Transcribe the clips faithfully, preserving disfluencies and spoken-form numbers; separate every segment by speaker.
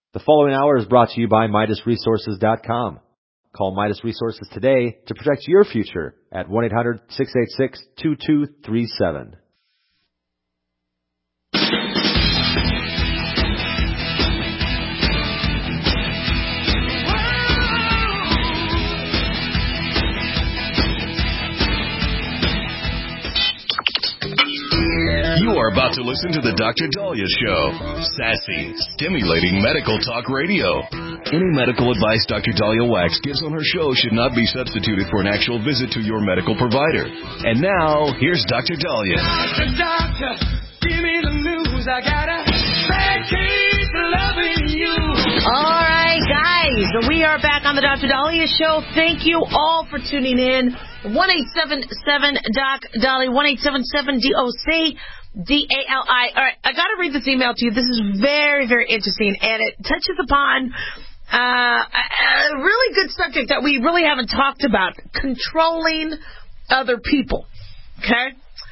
Speaker 1: The following hour is brought to you by Midas Resources dot com. Call Midas Resources today to protect your future at one eight hundred six eight six two two three seven.
Speaker 2: You are about to listen to the Doctor Dahlia Show. Sassy, stimulating medical talk radio. Any medical advice Doctor Dahlia Wax gives on her show should not be substituted for an actual visit to your medical provider. And now, here's Doctor Dahlia. Doctor, doctor, give me the news. I got a bad case of loving you.
Speaker 3: All right, guys, we are back on the Doctor Dahlia Show. Thank you all for tuning in. one eight seven seven Doc Dahlia, one eight seven seven D O C D A L I. All right, I got to read this email to you. This is very, very interesting, and it touches upon uh, a really good subject that we really haven't talked about, controlling other people. Okay?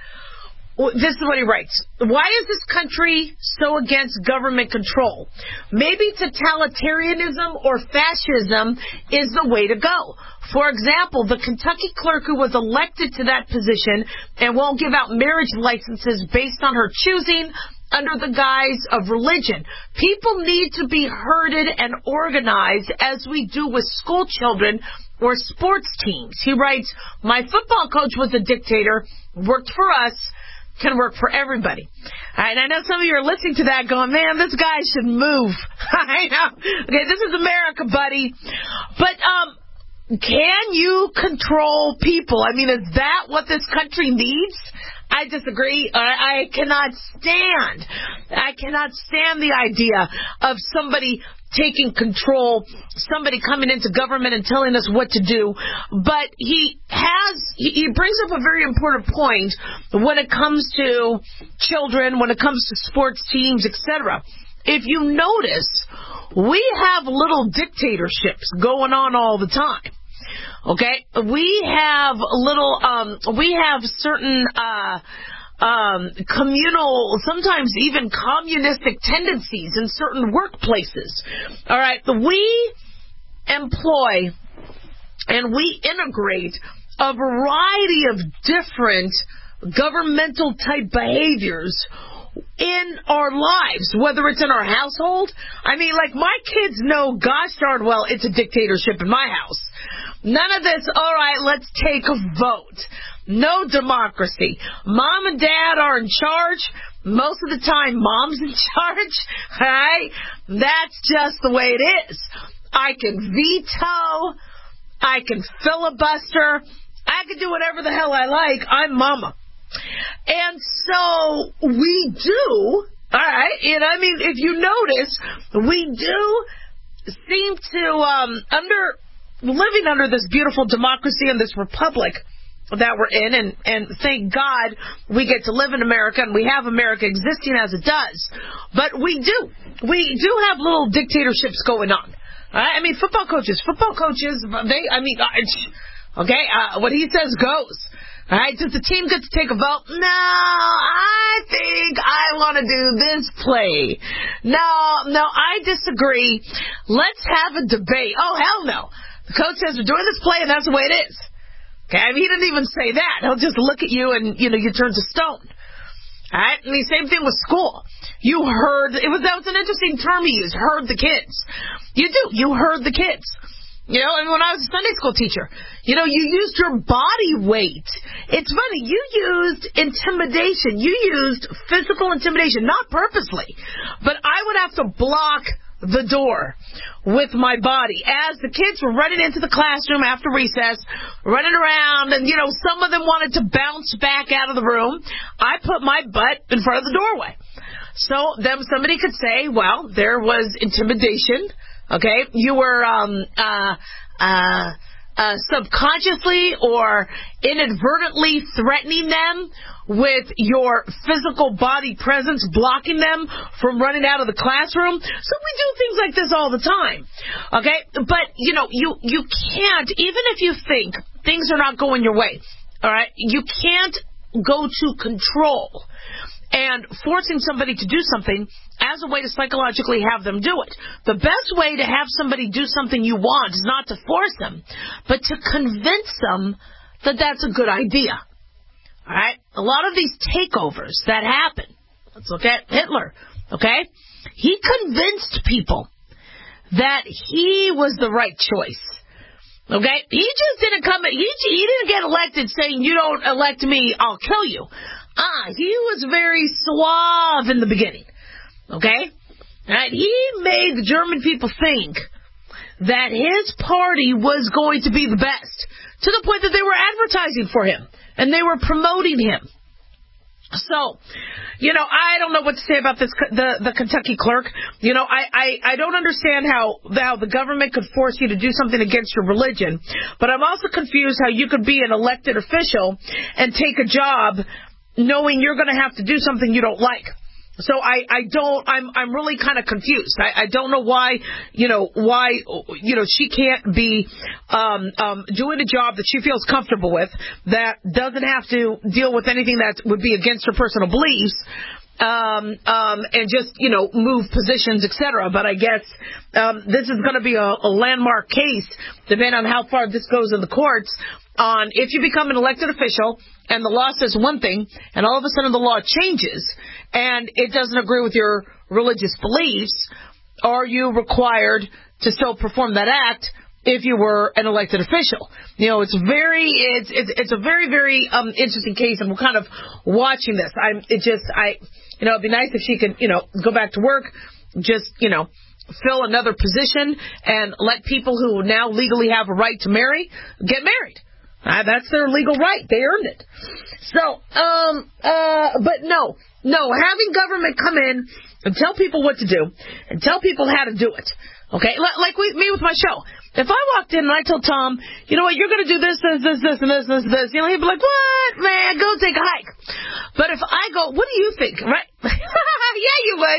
Speaker 3: This is what he writes. Why is this country so against government control? Maybe totalitarianism or fascism is the way to go. For example, the Kentucky clerk who was elected to that position and won't give out marriage licenses based on her choosing under the guise of religion. People need to be herded and organized as we do with school children or sports teams. He writes, my football coach was a dictator, worked for us, can work for everybody. All right, I know some of you are listening to that going, man, this guy should move. I know. Okay, this is America, buddy. But, um, can you control people? I mean, is that what this country needs? I disagree. I, I cannot stand, I cannot stand the idea of somebody taking control, somebody coming into government and telling us what to do. But he has, he brings up a very important point when it comes to children, when it comes to sports teams, et cetera. If you notice, we have little dictatorships going on all the time. Okay? We have little, um, we have certain, uh, Um, communal, sometimes even communistic tendencies in certain workplaces. All right, we employ and we integrate a variety of different governmental type behaviors in our lives, whether it's in our household. I mean, like, my kids know, gosh darn well, it's a dictatorship in my house. None of this, all right, let's take a vote. No democracy. Mom and dad are in charge. Most of the time, mom's in charge. All right? That's just the way it is. I can veto. I can filibuster. I can do whatever the hell I like. I'm mama. And so we do, all right? And I mean, if you notice, we do seem to, um, under, living under this beautiful democracy and this republic that we're in, and, and thank God we get to live in America, and we have America existing as it does. But we do. We do have little dictatorships going on. All right? I mean, football coaches. Football coaches, they, I mean, okay, uh, what he says goes. All right? Does the team get to take a vote? No, I think I want to do this play. No, no, I disagree. Let's have a debate. Oh, hell no. The coach says we're doing this play, and that's the way it is. Okay, I mean, he didn't even say that. He'll just look at you and, you know, you turn to stone. All right? I mean, same thing with school. You heard, it was, that was an interesting term he used, heard the kids. You do. You heard the kids. You know, and when I was a Sunday school teacher, you know, you used your body weight. It's funny, you used intimidation. You used physical intimidation, not purposely. But I would have to block the door with my body as the kids were running into the classroom after recess, running around, and, you know, some of them wanted to bounce back out of the room. I put my butt in front of the doorway. So then somebody could say, well, there was intimidation. Okay, you were um, uh, uh, uh, subconsciously or inadvertently threatening them with your physical body presence, blocking them from running out of the classroom. So we do things like this all the time. Okay, but you know, you you can't, even if you think things are not going your way. All right, you can't go to control and forcing somebody to do something as a way to psychologically have them do it. The best way to have somebody do something you want is not to force them, but to convince them that that's a good idea. All right? A lot of these takeovers that happen, let's look at Hitler, okay? He convinced people that he was the right choice. Okay? He just didn't come, he, he didn't get elected saying, you don't elect me, I'll kill you. Ah, he was very suave in the beginning. Okay? Right? He made the German people think that his party was going to be the best, to the point that they were advertising for him, and they were promoting him. So, you know, I don't know what to say about this, the, the Kentucky clerk. You know, I, I, I don't understand how, how the government could force you to do something against your religion, but I'm also confused how you could be an elected official and take a job knowing you're going to have to do something you don't like. So I, I don't, I'm, I'm really kind of confused. I, I don't know why, you know, why, you know, she can't be, um, um, doing a job that she feels comfortable with, that doesn't have to deal with anything that would be against her personal beliefs, um, um, and just, you know, move positions, et cetera. But I guess, um, this is going to be a, a landmark case, depending on how far this goes in the courts, on if you become an elected official and the law says one thing and all of a sudden the law changes and it doesn't agree with your religious beliefs, are you required to still perform that act if you were an elected official? You know, it's very, it's it's, it's a very, very um, interesting case, and we're kind of watching this. I'm, it just, I, you know, it'd be nice if she could, you know, go back to work, just, you know, fill another position and let people who now legally have a right to marry get married. Uh, that's their legal right. They earned it. So, um, uh, but no, no, having government come in and tell people what to do and tell people how to do it. Okay, like we, me with my show. If I walked in and I told Tom, you know what, you're going to do this, this, this, this, and this, this, this, you know, he'd be like, what, man, go take a hike. But if I go, what do you think, right? Yeah, you would.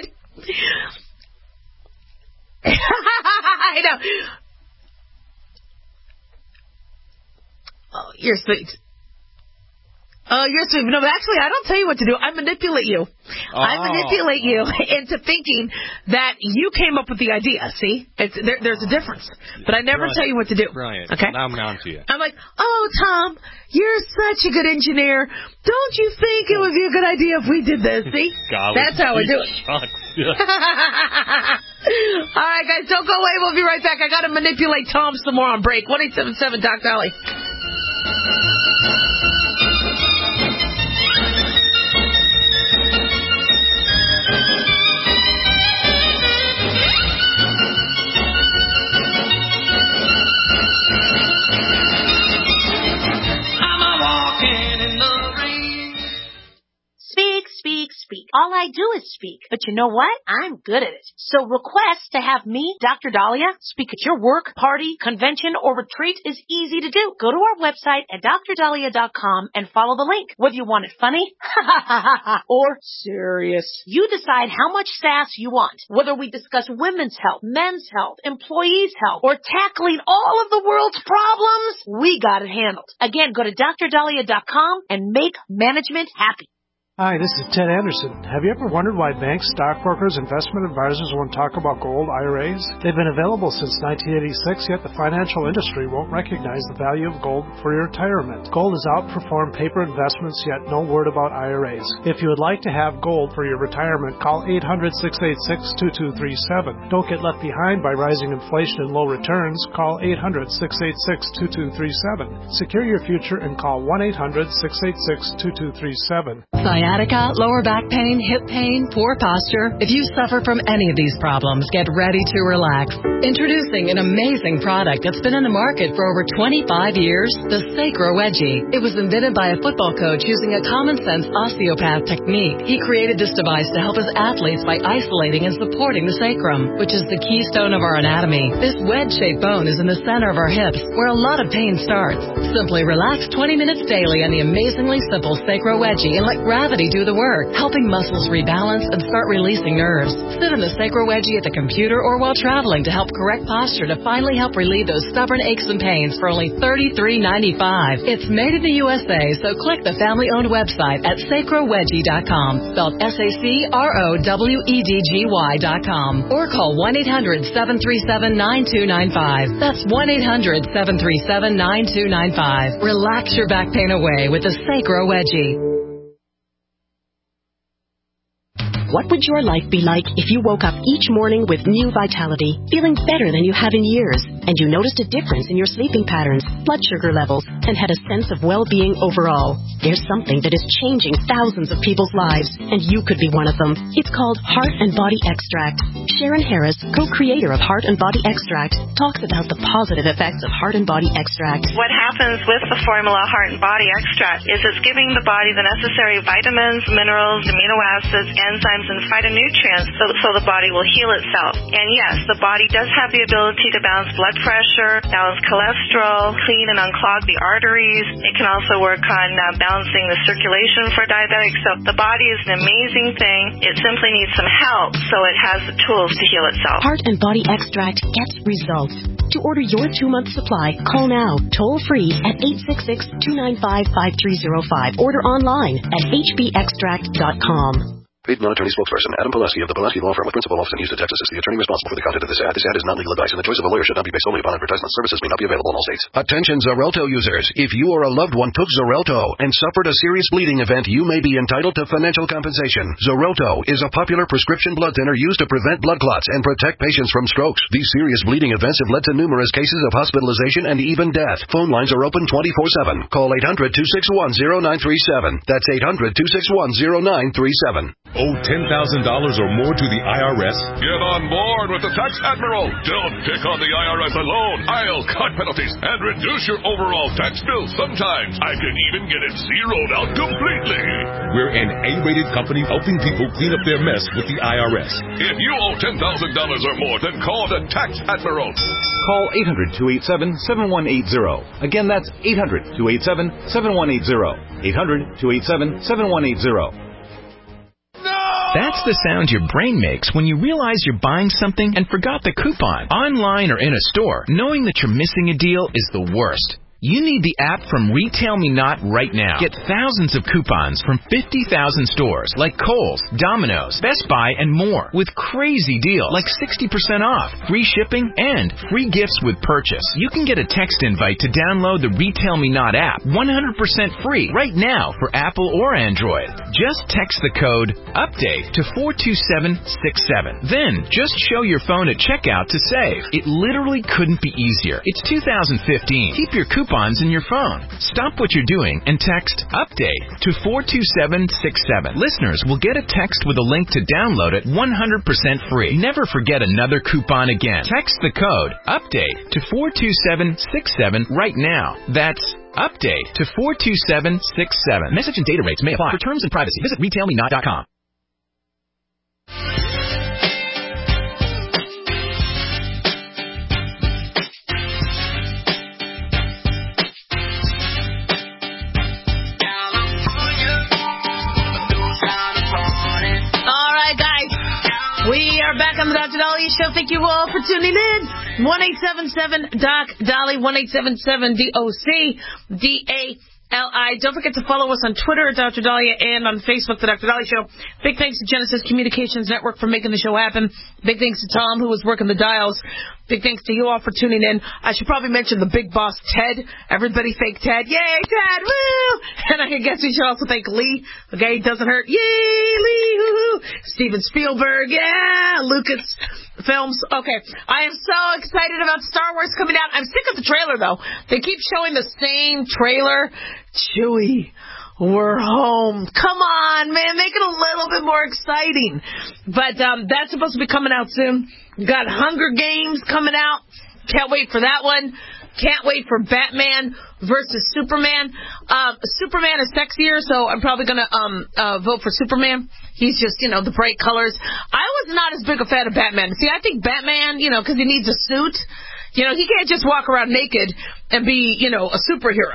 Speaker 3: I know. Oh, you're sweet. Oh, you're sweet. No, but actually, I don't tell you what to do. I manipulate you. Oh. I manipulate you into thinking that you came up with the idea. See? It's, there, there's a difference. But I never
Speaker 4: Brilliant.
Speaker 3: tell you what to do.
Speaker 4: Brilliant.
Speaker 3: Okay?
Speaker 4: Now I'm on to you.
Speaker 3: I'm like, oh, Tom, you're such a good engineer. Don't you think it would be a good idea if we did this? See? That's how we do it. All right, guys, don't go away. We'll be right back. I got to manipulate Tom some more on break. one eight seven seven Doc Dolly.
Speaker 5: Speak, speak. All I do is speak. But you know what? I'm good at it. So request to have me, Doctor Dahlia, speak at your work, party, convention, or retreat is easy to do. Go to our website at D R dahlia dot com and follow the link. Whether you want it funny or serious, you decide how much sass you want. Whether we discuss women's health, men's health, employees' health, or tackling all of the world's problems, we got it handled. Again, go to D R dahlia dot com and make management happy.
Speaker 6: Hi, this is Ted Anderson. Have you ever wondered why banks, stockbrokers, investment advisors won't talk about gold I R As? They've been available since nineteen eighty-six, yet the financial industry won't recognize the value of gold for your retirement. Gold has outperformed paper investments, yet no word about I R As. If you would like to have gold for your retirement, call eight hundred, six eight six, two two three seven. Don't get left behind by rising inflation and low returns. Call eight hundred, six eight six, two two three seven. Secure your future and call one eight hundred, six eight six, two two three seven.
Speaker 7: Sciatica, lower back pain, hip pain, poor posture. If you suffer from any of these problems, get ready to relax. Introducing an amazing product that's been in the market for over twenty-five years, the Sacro Wedgie. It was invented by a football coach using a common-sense osteopath technique. He created this device to help his athletes by isolating and supporting the sacrum, which is the keystone of our anatomy. This wedge-shaped bone is in the center of our hips, where a lot of pain starts. Simply relax twenty minutes daily on the amazingly simple Sacro Wedgie and let gravity gravity do the work, helping muscles rebalance and start releasing nerves. Sit in the Sacro Wedgie at the computer or while traveling to help correct posture to finally help relieve those stubborn aches and pains for only thirty-three ninety-five. It's made in the U S A, so click the family-owned website at sacro wedgie dot com, spelled S A C R O W E D G Y dot com, or call one eight hundred seven three seven nine two nine five. That's one eight hundred seven three seven nine two nine five. Relax your back pain away with the Sacro Wedgie.
Speaker 4: What would your life be like if you woke up each morning with new vitality, feeling better than you have in years, and you noticed a difference in your sleeping patterns, blood sugar levels, and had a sense of well-being overall? There's something that is changing thousands of people's lives, and you could be one of them. It's called Heart and Body Extract. Sharon Harris, co-creator of Heart and Body Extract, talks about the positive effects of Heart and Body Extract.
Speaker 8: What happens with the formula Heart and Body Extract is it's giving the body the necessary vitamins, minerals, amino acids, enzymes, and phytonutrients so, so the body will heal itself. And yes, the body does have the ability to balance blood pressure, balance cholesterol, clean and unclog the arteries. It can also work on uh, balancing the circulation for diabetics. So the body is an amazing thing. It simply needs some help so it has the tools to heal itself.
Speaker 4: Heart and Body Extract gets results. To order your two-month supply, call now, toll-free at eight six six, two nine five, five three zero five. Order online at h b extract dot com.
Speaker 9: Paid non-attorney spokesperson Adam Pileski of the Pileski Law Firm with principal office in Houston, Texas is the attorney responsible for the content of this ad. This ad is not legal advice, and the choice of a lawyer should not be based solely upon advertisement. Services may not be available in all states.
Speaker 10: Attention Xarelto users. If you or a loved one took Xarelto and suffered a serious bleeding event, you may be entitled to financial compensation. Xarelto is a popular prescription blood thinner used to prevent blood clots and protect patients from strokes. These serious bleeding events have led to numerous cases of hospitalization and even death. Phone lines are open twenty-four seven. Call eight hundred, two six one, zero nine three seven. That's eight hundred, two six one, zero nine three seven.
Speaker 11: Owe ten thousand dollars or more to the I R S?
Speaker 12: Get on board with the Tax Admiral. Don't pick on the I R S alone. I'll cut penalties and reduce your overall tax bill. Sometimes I can even get it zeroed out completely.
Speaker 11: We're an A-rated company helping people clean up their mess with the I R S.
Speaker 12: If you owe ten thousand dollars or more, then call the Tax Admiral.
Speaker 1: Call eight hundred, two eight seven, seven one eight zero. Again, that's eight hundred, two eight seven, seven one eight zero. eight hundred, two eight seven, seven one eight zero.
Speaker 13: That's the sound your brain makes when you realize you're buying something and forgot the coupon. Online or in a store, knowing that you're missing a deal is the worst. You need the app from Retail Me Not right now. Get thousands of coupons from fifty thousand stores like Kohl's, Domino's, Best Buy, and more with crazy deals like sixty percent off, free shipping, and free gifts with purchase. You can get a text invite to download the Retail Me Not app one hundred percent free right now for Apple or Android. Just text the code UPDATE to four two seven six seven. Then just show your phone at checkout to save. It literally couldn't be easier. It's two thousand fifteen. Keep your coupons coupons in your phone. Stop what you're doing and text UPDATE to four two seven six seven. Listeners will get a text with a link to download it one hundred percent free. Never forget another coupon again. Text the code UPDATE to four two seven six seven right now. That's UPDATE to four two seven six seven. Message and data rates may apply. For terms and privacy, visit retail me not dot com.
Speaker 3: We are back on the Doctor Dahlia Show. Thank you all for tuning in. one eight seven seven D O C Dahlia, one eight seven seven D O C D A L I. Don't forget to follow us on Twitter at Doctor Dahlia and on Facebook, The Doctor Dahlia Show. Big thanks to Genesis Communications Network for making the show happen. Big thanks to Tom, who was working the dials. Big thanks to you all for tuning in. I should probably mention the big boss, Ted. Everybody thank Ted. Yay, Ted! Woo! And I guess we should also thank Lee. Okay, doesn't hurt. Yay, Lee! Woo-hoo! Steven Spielberg. Yeah! Lucas Films. Okay, I am so excited about Star Wars coming out. I'm sick of the trailer, though. They keep showing the same trailer. Chewie, we're home. Come on, man. Make it a little bit more exciting. But um, that's supposed to be coming out soon. Got Hunger Games coming out. Can't wait for that one. Can't wait for Batman versus Superman. Uh, Superman is sexier, so I'm probably going to um, uh, vote for Superman. He's just, you know, the bright colors. I was not as big a fan of Batman. See, I think Batman, you know, because he needs a suit. You know, he can't just walk around naked and be, you know, a superhero.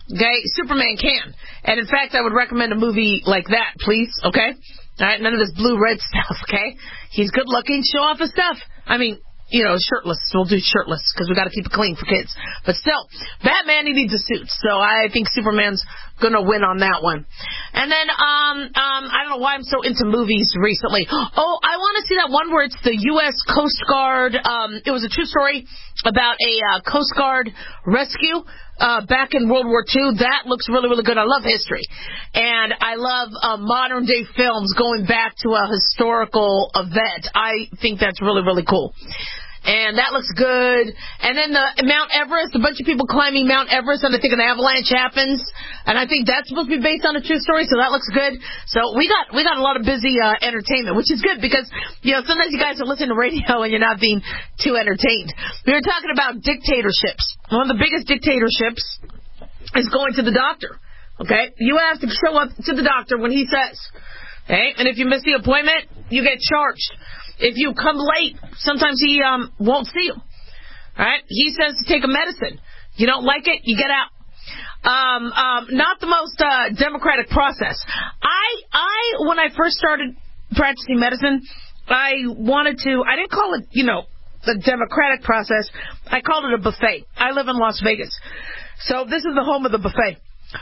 Speaker 3: Okay? Superman can. And in fact, I would recommend a movie like that, please. Okay? All right? None of this blue-red stuff, okay? He's good looking. Show off his stuff. I mean, you know, shirtless. We'll do shirtless because we got to keep it clean for kids. But still, Batman, he needs a suit. So I think Superman's going to win on that one. And then, um, um, I don't know why I'm so into movies recently. Oh, I want to see that one where it's the U S Coast Guard. Um, it was a true story about a uh, Coast Guard rescue uh, back in World War Two. That looks really, really good. I love history. And I love uh, modern-day films going back to a historical event. I think that's really, really cool. And that looks good. And then the Mount Everest, a bunch of people climbing Mount Everest, and I think an avalanche happens. And I think that's supposed to be based on a true story, so that looks good. So we got we got a lot of busy uh, entertainment, which is good because, you know, sometimes you guys are listening to radio and you're not being too entertained. We were talking about dictatorships. One of the biggest dictatorships is going to the doctor. Okay? You have to show up to the doctor when he says. Okay? And if you miss the appointment, you get charged. If you come late, sometimes he um won't see you. All right? He says to take a medicine. You don't like it, you get out. Um, um, not the most uh, democratic process. I, I, when I first started practicing medicine, I wanted to, I didn't call it, you know, the democratic process. I called it a buffet. I live in Las Vegas. So this is the home of the buffet.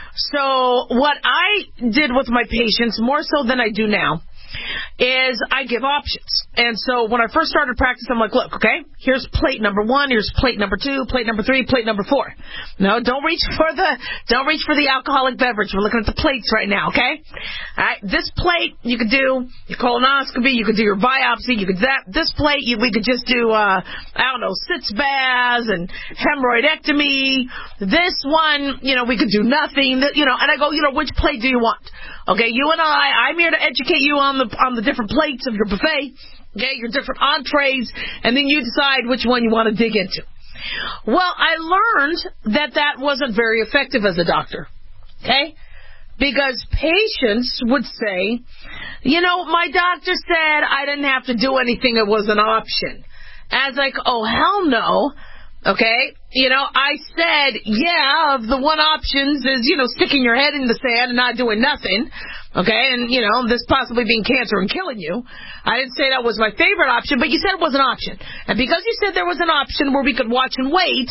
Speaker 3: So what I did with my patients, more so than I do now, is I give options. And so when I first started practicing, I'm like, look, okay, here's plate number one, here's plate number two, plate number three, plate number four. No, don't reach for the don't reach for the alcoholic beverage. We're looking at the plates right now, okay? All right, this plate you could do your colonoscopy, you could do your biopsy, you could that. This plate you, we could just do uh, I don't know, sitz baths and hemorrhoidectomy. This one, you know, we could do nothing. You know, and I go, you know, which plate do you want? Okay, you and I, I'm here to educate you on the on the different plates of your buffet, okay, your different entrees, and then you decide which one you want to dig into. Well, I learned that that wasn't very effective as a doctor, okay, because patients would say, you know, my doctor said I didn't have to do anything, it was an option. I was like, oh, hell no. Okay, you know, I said, yeah, of the one options is, you know, sticking your head in the sand and not doing nothing. Okay, and, you know, this possibly being cancer and killing you. I didn't say that was my favorite option, but you said it was an option. And because you said there was an option where we could watch and wait,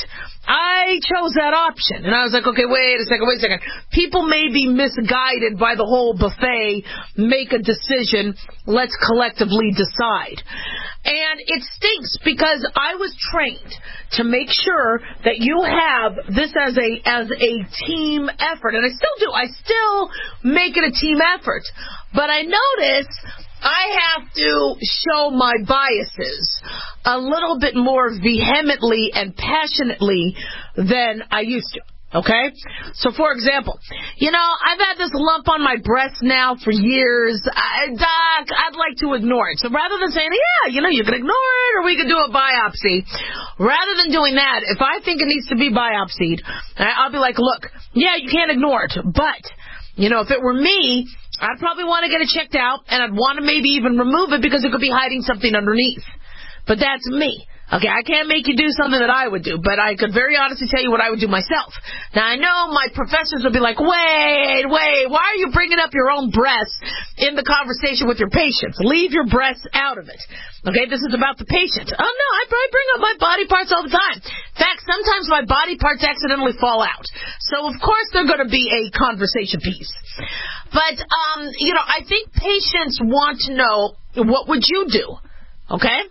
Speaker 3: I chose that option. And I was like, okay, wait a second, wait a second. People may be misguided by the whole buffet. Make a decision. Let's collectively decide. And it stinks because I was trained to make sure that you have this as a as a team effort. And I still do. I still make it a team effort. But I notice I have to show my biases a little bit more vehemently and passionately than I used to. Okay? So, for example, you know, I've had this lump on my breast now for years. I, Doc, I'd like to ignore it. So rather than saying, yeah, you know, you can ignore it or we can do a biopsy, rather than doing that, if I think it needs to be biopsied, I'll be like, look, yeah, you can't ignore it. But, you know, if it were me, I'd probably want to get it checked out, and I'd want to maybe even remove it because it could be hiding something underneath. But that's me. Okay, I can't make you do something that I would do, but I could very honestly tell you what I would do myself. Now, I know my professors would be like, wait, wait, why are you bringing up your own breasts in the conversation with your patients? Leave your breasts out of it. Okay, this is about the patient. Oh, no, I bring up my body parts all the time. In fact, sometimes my body parts accidentally fall out. So, of course, they're going to be a conversation piece. But, um, you know, I think patients want to know, what would you do? Okay?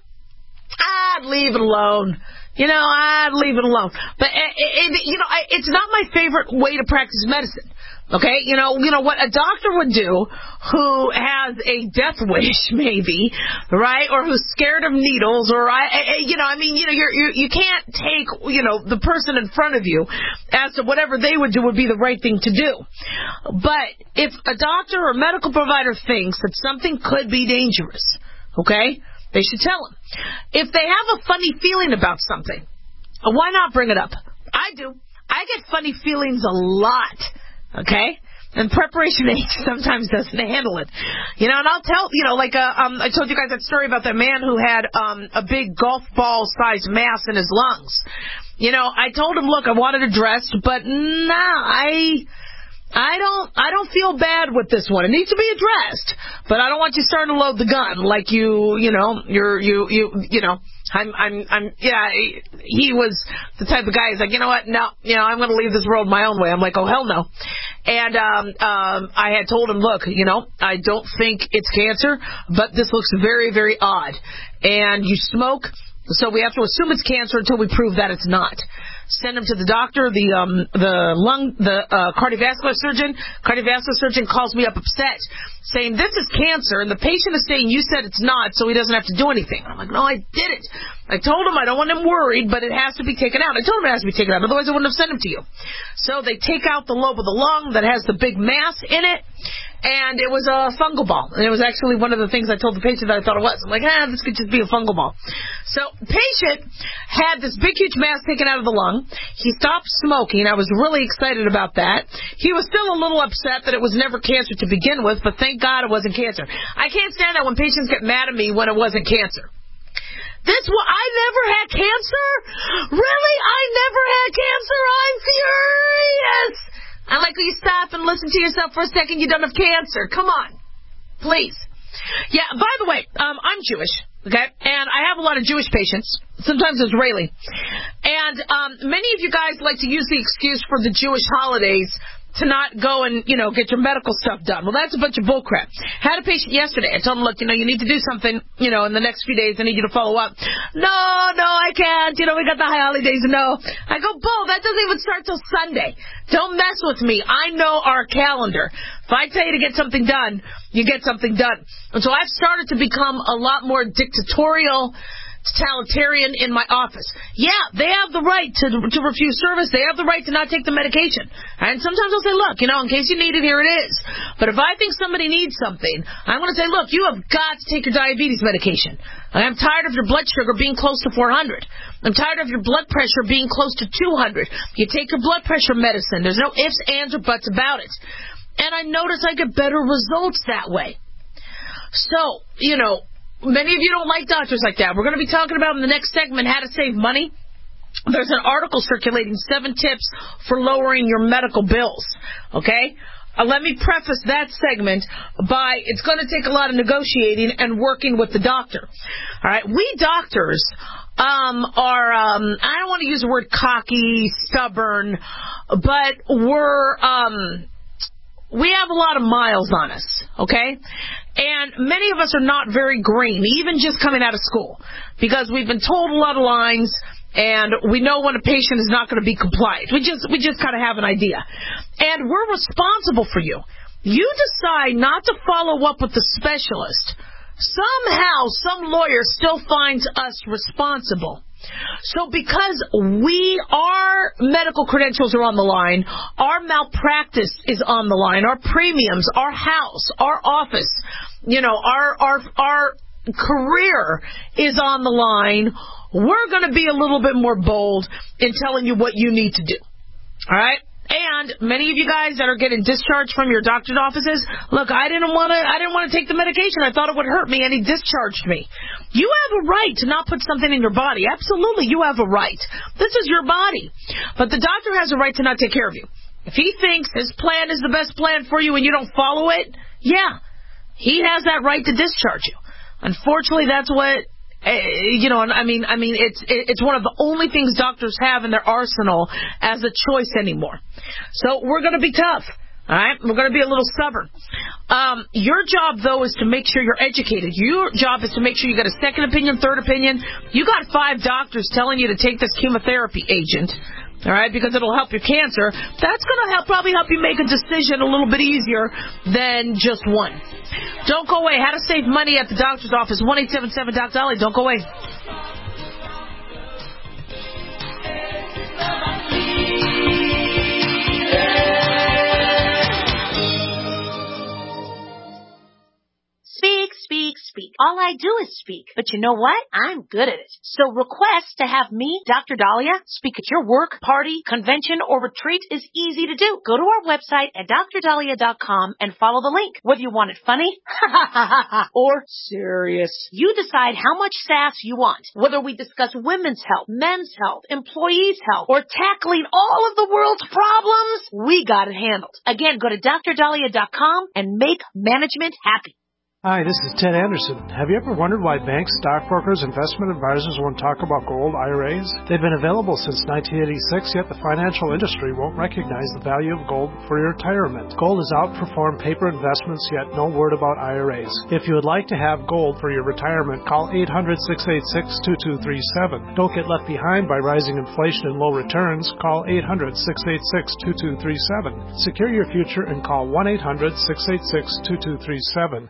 Speaker 3: I'd leave it alone. You know, I'd leave it alone. But, it, it, you know, I, it's not my favorite way to practice medicine. Okay? You know, you know what a doctor would do who has a death wish, maybe, right? Or who's scared of needles, or, I, you know, I mean, you know, you're, you're, you can't take, you know, the person in front of you as to whatever they would do would be the right thing to do. But if a doctor or medical provider thinks that something could be dangerous, okay, they should tell them. If they have a funny feeling about something, why not bring it up? I do. I get funny feelings a lot, okay? And Preparation H sometimes doesn't handle it. You know, and I'll tell, you know, like, uh, um, I told you guys that story about that man who had um, a big golf ball-sized mass in his lungs. You know, I told him, look, I want it addressed, but nah, I... I don't, I don't feel bad with this one. It needs to be addressed, but I don't want you starting to load the gun like you, you know, you're, you, you, you know, I'm, I'm, I'm, yeah, he, he was the type of guy who's like, you know what, no, you know, I'm going to leave this world my own way. I'm like, oh, hell no. And, um, um, I had told him, look, you know, I don't think it's cancer, but this looks very, very odd. And you smoke, so we have to assume it's cancer until we prove that it's not. Send him to the doctor, the um, the lung, the uh, cardiovascular surgeon. Cardiovascular surgeon calls me up upset, saying this is cancer, and the patient is saying you said it's not, so he doesn't have to do anything. I'm like, no, I didn't. I told him I don't want him worried, but it has to be taken out. I told him it has to be taken out, otherwise I wouldn't have sent him to you. So they take out the lobe of the lung that has the big mass in it. And it was a fungal ball. And it was actually one of the things I told the patient that I thought it was. I'm like, ah, this could just be a fungal ball. So the patient had this big, huge mass taken out of the lung. He stopped smoking. I was really excited about that. He was still a little upset that it was never cancer to begin with, but thank God it wasn't cancer. I can't stand that when patients get mad at me when it wasn't cancer. This was, I never had cancer? Really? I never had cancer? I'm furious. I like when you stop and listen to yourself for a second. You don't have cancer. Come on. Please. Yeah, by the way, um, I'm Jewish, okay? And I have a lot of Jewish patients, sometimes Israeli. And um, many of you guys like to use the excuse for the Jewish holidays to not go and, you know, get your medical stuff done. Well, that's a bunch of bullcrap. Had a patient yesterday. I told him, look, you know, you need to do something, you know, in the next few days. I need you to follow up. No, no, I can't. You know, we got the holidays. No. I go, bull, that doesn't even start till Sunday. Don't mess with me. I know our calendar. If I tell you to get something done, you get something done. And so I've started to become a lot more dictatorial, totalitarian in my office. Yeah, they have the right to to refuse service. They have the right to not take the medication. And sometimes I'll say, look, you know, in case you need it, here it is. But if I think somebody needs something, I'm going to say, look, you have got to take your diabetes medication. I'm tired of your blood sugar being close to four hundred. I'm tired of your blood pressure being close to two hundred. You take your blood pressure medicine. There's no ifs, ands, or buts about it. And I notice I get better results that way. So, you know, many of you don't like doctors like that. We're going to be talking about in the next segment how to save money. There's an article circulating, seven tips for lowering your medical bills. Okay? Uh, let me preface that segment by it's going to take a lot of negotiating and working with the doctor. All right? We doctors um, are, um, I don't want to use the word cocky, stubborn, but we're, um, we have a lot of miles on us. Okay? And many of us are not very green, even just coming out of school, because we've been told a lot of lines, and we know when a patient is not going to be compliant. We just we just kind of have an idea. And we're responsible for you. You decide not to follow up with the specialist. Somehow, some lawyer still finds us responsible. So because we, our medical credentials are on the line, our malpractice is on the line, our premiums, our house, our office, you know, our our our career is on the line, we're going to be a little bit more bold in telling you what you need to do. All right? And many of you guys that are getting discharged from your doctor's offices, look, I didn't want to I didn't want to take the medication. I thought it would hurt me, and he discharged me. You have a right to not put something in your body. Absolutely, you have a right. This is your body. But the doctor has a right to not take care of you. If he thinks his plan is the best plan for you and you don't follow it, yeah, he has that right to discharge you. Unfortunately, that's what... Uh, you know, I mean, I mean, it's it's one of the only things doctors have in their arsenal as a choice anymore. So we're going to be tough, all right? We're going to be a little stubborn. Um, your job, though, is to make sure you're educated. Your job is to make sure you got a second opinion, third opinion. You got five doctors telling you to take this chemotherapy agent, all right, because it'll help your cancer. That's going to help, probably help you make a decision a little bit easier than just one. Don't go away. How to save money at the doctor's office. one eight seven seven Doc Dolly. Don't go away.
Speaker 5: Speak, speak, speak. All All I do is speak. But you know what? I'm good at it. So request to have me, Doctor Dahlia, speak at your work, party, convention, or retreat is easy to do. Go to our website at d r dahlia dot com and follow the link. Whether you want it funny or serious, you decide how much sass you want. Whether we discuss women's health, men's health, employees' health, or tackling all of the world's problems, we got it handled. Again, go to d r dahlia dot com and make management happy.
Speaker 6: Hi, this is Ted Anderson. Have you ever wondered why banks, stockbrokers, investment advisors won't talk about gold I R As? They've been available since nineteen eighty-six, yet the financial industry won't recognize the value of gold for your retirement. Gold has outperformed paper investments, yet no word about I R As. If you would like to have gold for your retirement, call eight hundred, six eight six, two two three seven. Don't get left behind by rising inflation and low returns. Call eight hundred, six eight six, two two three seven. Secure your future and call one eight hundred, six eight six, two two three seven.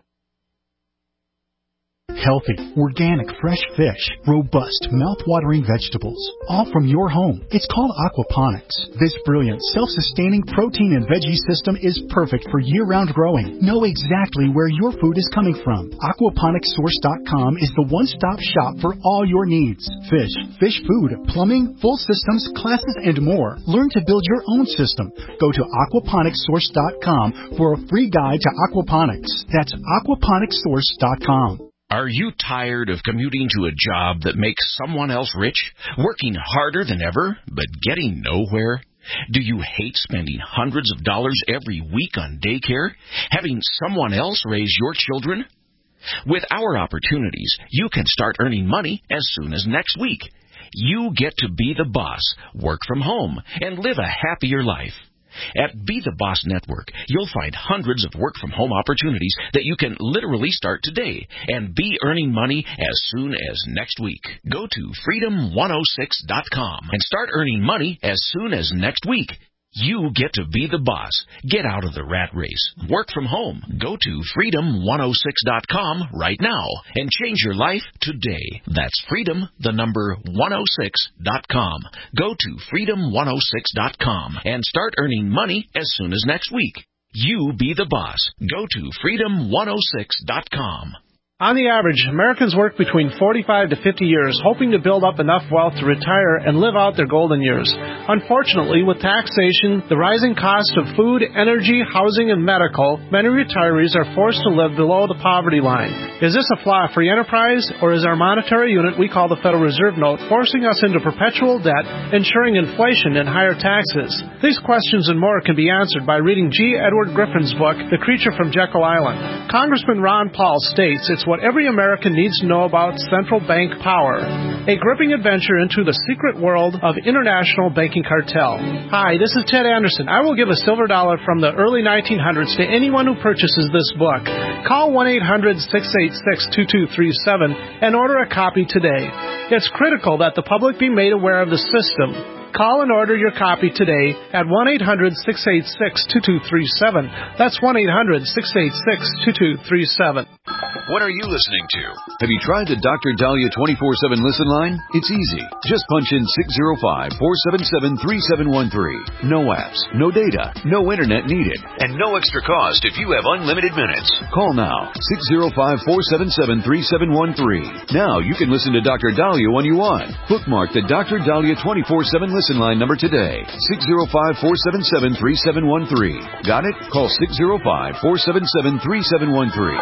Speaker 14: Healthy, organic, fresh fish, robust, mouth-watering vegetables, all from your home. It's called aquaponics. This brilliant, self-sustaining protein and veggie system is perfect for year-round growing. Know exactly where your food is coming from. aquaponics source dot com is the one-stop shop for all your needs. Fish, fish food, plumbing, full systems, classes, and more. Learn to build your own system. Go to aquaponics source dot com for a free guide to aquaponics. That's aquaponics source dot com.
Speaker 15: Are you tired of commuting to a job that makes someone else rich, working harder than ever, but getting nowhere? Do you hate spending hundreds of dollars every week on daycare, having someone else raise your children? With our opportunities, you can start earning money as soon as next week. You get to be the boss, work from home, and live a happier life. At Be the Boss Network, you'll find hundreds of work-from-home opportunities that you can literally start today and be earning money as soon as next week. Go to freedom one oh six dot com and start earning money as soon as next week. You get to be the boss. Get out of the rat race. Work from home. Go to freedom one oh six dot com right now and change your life today. That's freedom, the number one oh six dot com. Go to freedom one oh six dot com and start earning money as soon as next week. You be the boss. Go to freedom one oh six dot com.
Speaker 6: On the average, Americans work between forty-five to fifty years, hoping to build up enough wealth to retire and live out their golden years. Unfortunately, with taxation, the rising cost of food, energy, housing, and medical, many retirees are forced to live below the poverty line. Is this a flaw free enterprise, or is our monetary unit we call the Federal Reserve Note forcing us into perpetual debt, ensuring inflation and higher taxes? These questions and more can be answered by reading G. Edward Griffin's book, The Creature from Jekyll Island. Congressman Ron Paul states it's what every American needs to know about central bank power. A gripping adventure into the secret world of international banking cartel. Hi, this is Ted Anderson. I will give a silver dollar from the early nineteen hundreds to anyone who purchases this book. Call one eight hundred, six eight six, two two three seven and order a copy today. It's critical that the public be made aware of the system. Call and order your copy today at one eight hundred, six eight six, two two three seven. That's one eight hundred, six eight six, two two three seven.
Speaker 16: What are you listening to? Have you tried the Doctor Dahlia twenty-four seven listen line? It's easy. Just punch in six zero five, four seven seven, three seven one three. No apps, no data, no internet needed, and no extra cost if you have unlimited minutes. Call now, six zero five, four seven seven, three seven one three. Now you can listen to Doctor Dahlia when you want. Bookmark the Doctor Dahlia twenty-four seven listen Listen line number today, six zero five, four seven seven, three seven one three. Got it? Call six zero five, four seven seven, three seven one three.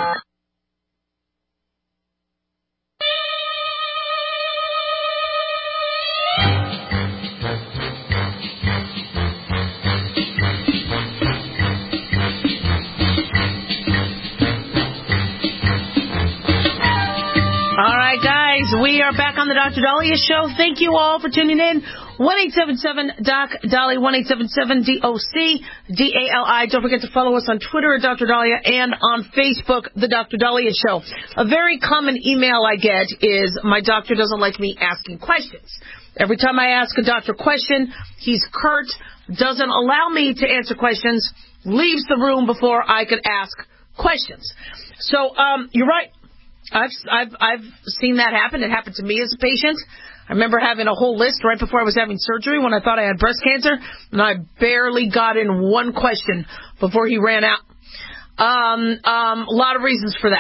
Speaker 3: All right, guys, we are back on the Doctor Dahlia Show. Thank you all for tuning in. one eight seven seven, D O C, Dahlia, one eight seven seven, D O C, D A L I. Don't forget to follow us on Twitter at Doctor Dahlia and on Facebook, The Doctor Dahlia Show. A very common email I get is, my doctor doesn't like me asking questions. Every time I ask a doctor a question, he's curt, doesn't allow me to answer questions, leaves the room before I could ask questions. So, um, you're right. I've, I've, I've seen that happen. It happened to me as a patient. I remember having a whole list right before I was having surgery when I thought I had breast cancer, and I barely got in one question before he ran out. Um, um, a lot of reasons for that.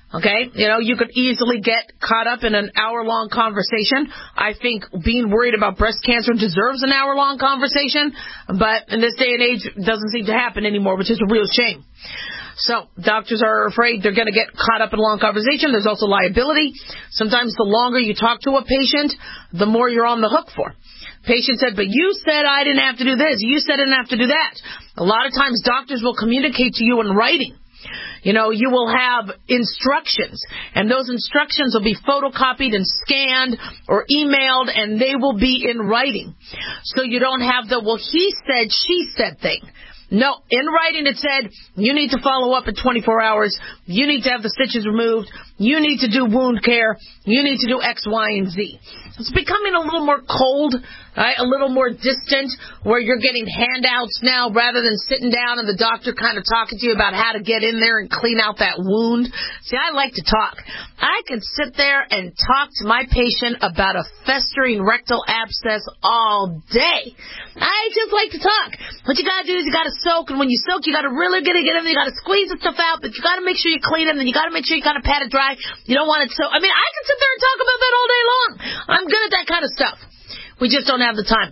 Speaker 3: Okay, you know, you could easily get caught up in an hour-long conversation. I think being worried about breast cancer deserves an hour-long conversation, but in this day and age, it doesn't seem to happen anymore, which is a real shame. So doctors are afraid they're going to get caught up in a long conversation. There's also liability. Sometimes the longer you talk to a patient, the more you're on the hook for. Patient said, but you said I didn't have to do this. You said I didn't have to do that. A lot of times doctors will communicate to you in writing. You know, you will have instructions, and those instructions will be photocopied and scanned or emailed, and they will be in writing. So you don't have the, well, he said, she said thing. No, in writing it said, you need to follow up in twenty-four hours. You need to have the stitches removed. You need to do wound care. You need to do X, Y, and Z. It's becoming a little more cold, right? A little more distant, where you're getting handouts now rather than sitting down and the doctor kind of talking to you about how to get in there and clean out that wound. See, I like to talk. I can sit there and talk to my patient about a festering rectal abscess all day. I just like to talk. What you got to do is you got to soak, and when you soak, you got to really get it in there. You got to squeeze the stuff out, but you got to make sure you clean it, and then you got to make sure you kind of pat it dry. You don't want it so. I mean, I can sit there and talk about that all day long. I'm good at that kind of stuff. We just don't have the time.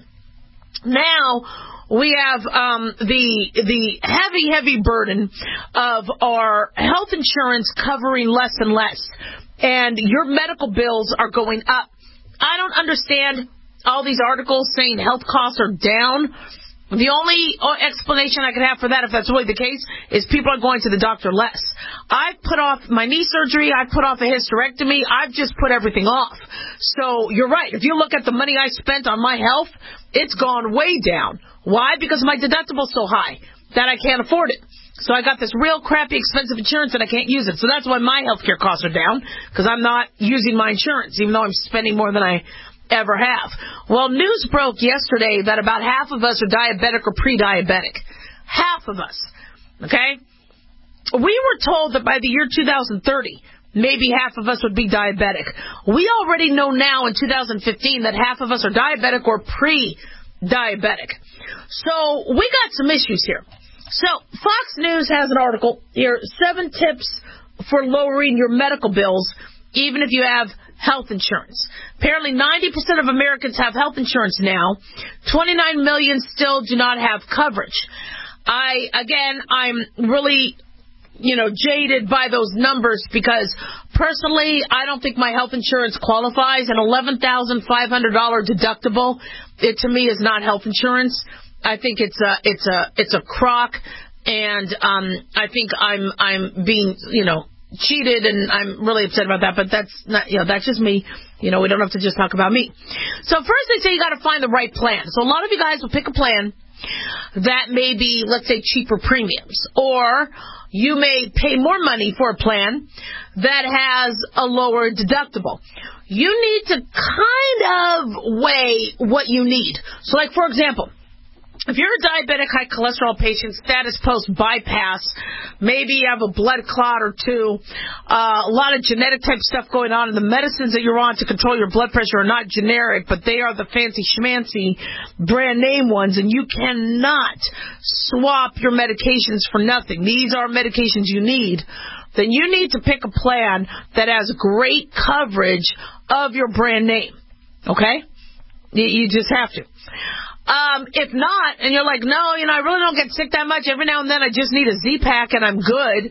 Speaker 3: Now we have um, the the heavy, heavy burden of our health insurance covering less and less, and your medical bills are going up. I don't understand all these articles saying health costs are down. The only explanation I could have for that, if that's really the case, is people are going to the doctor less. I've put off my knee surgery. I've put off a hysterectomy. I've just put everything off. So you're right. If you look at the money I spent on my health, it's gone way down. Why? Because my deductible's so high that I can't afford it. So I got this real crappy expensive insurance and I can't use it. So that's why my health care costs are down, because I'm not using my insurance, even though I'm spending more than I ever have. Well, news broke yesterday that about half of us are diabetic or pre-diabetic. Half of us. Okay? We were told that by the year two thousand thirty, maybe half of us would be diabetic. We already know now in two thousand fifteen that half of us are diabetic or pre-diabetic. So we got some issues here. So Fox News has an article here, seven tips for lowering your medical bills, even if you have health insurance. Apparently ninety percent of Americans have health insurance now. twenty-nine million still do not have coverage. I, again, I'm really, you know, jaded by those numbers because personally, I don't think my health insurance qualifies. An eleven thousand five hundred dollars deductible, it to me is not health insurance. I think it's a, it's a, it's a crock, and um, I think I'm, I'm being, you know, cheated, and I'm really upset about that, but that's not, you know, that's just me. You know, we don't have to just talk about me. So first they say you got to find the right plan. So a lot of you guys will pick a plan that may be, let's say, cheaper premiums, or you may pay more money for a plan that has a lower deductible. You need to kind of weigh what you need. So like, for example, if you're a diabetic, high cholesterol patient, status post bypass, maybe you have a blood clot or two, uh, a lot of genetic type stuff going on, and the medicines that you're on to control your blood pressure are not generic, but they are the fancy schmancy brand name ones, and you cannot swap your medications for nothing. These are medications you need. Then you need to pick a plan that has great coverage of your brand name. Okay? You, you just have to. Um, if not, and you're like, no, you know, I really don't get sick that much. Every now and then I just need a Z-Pack and I'm good.